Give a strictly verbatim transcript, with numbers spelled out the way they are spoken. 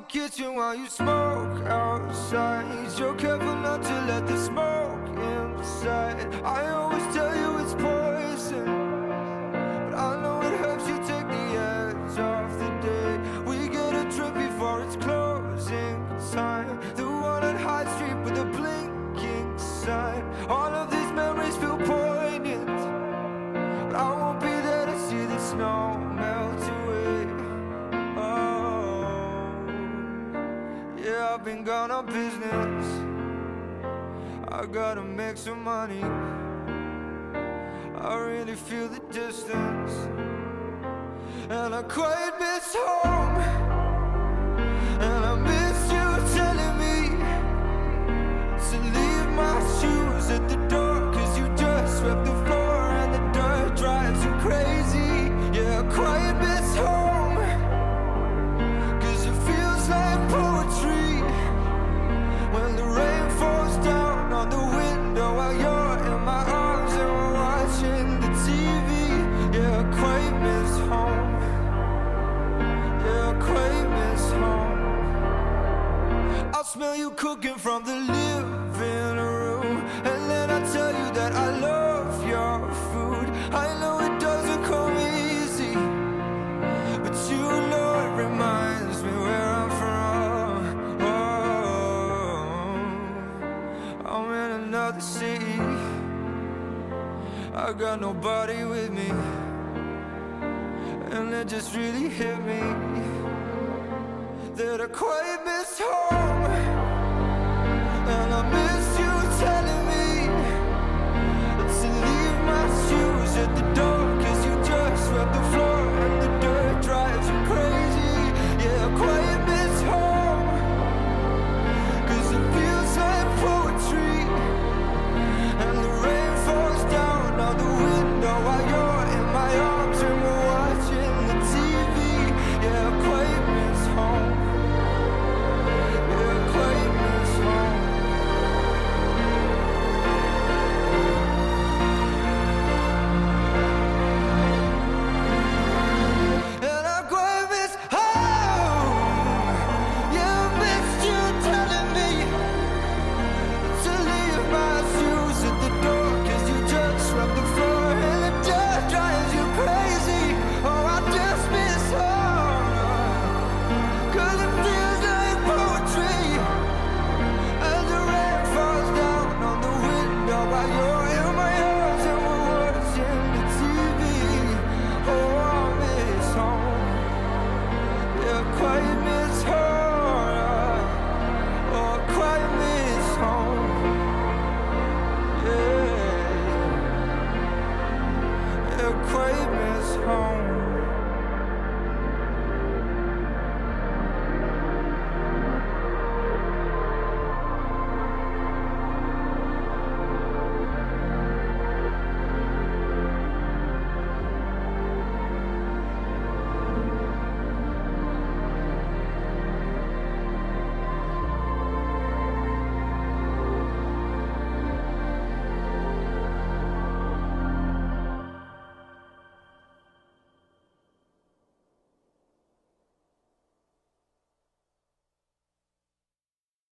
kitchen while you smoke outside. You're careful not to let the smoke inside. I always tell you it's poison, but I know it helps you take the edge off the day. We get a trip before it's closing time. The one on High Street with a blinking sign. All of these memories feel poignant, but I won't be there to see the snow melt away. Oh, yeah, I've been gone on business. I gotta make some money. I really feel the distance, and I quite miss home. And I miss you telling me to leave my shoes at the door, cause you just swept the floor and the dirt drives you crazy. Yeah, I quite miss home, cause it feels like poetry when the rain falls down on the window while you're in my arms and we're watching the T V. Yeah, I quite miss home. Yeah, I quite miss home. I'll smell you cooking from the living room, and then I tell you that I love your food. I know it doesn't come easy, but you know it reminds me where I'm from. Oh, I'm in another city. I got nobody with me, and it just really hit me that I quite miss home. And I miss you telling me to leave my shoes at the door, cause you just swept the floor and the dirt drives you crazy. Yeah, I quite miss home, cause it feels like poetry and the rain falls down on the window while you're in my arms and we're watching the T V. Yeah, I quite miss home. Yeah, I quite miss home. And I quite miss home. Yeah, I missed you telling me to leave my shoes at the door, cause you just swept the floor and the dirt drives you crazy. Oh, I just miss home, cause it feels like poetry as the rain falls down on the window while you're in my arms and we're watching the T V. Oh, I miss home. Yeah, quite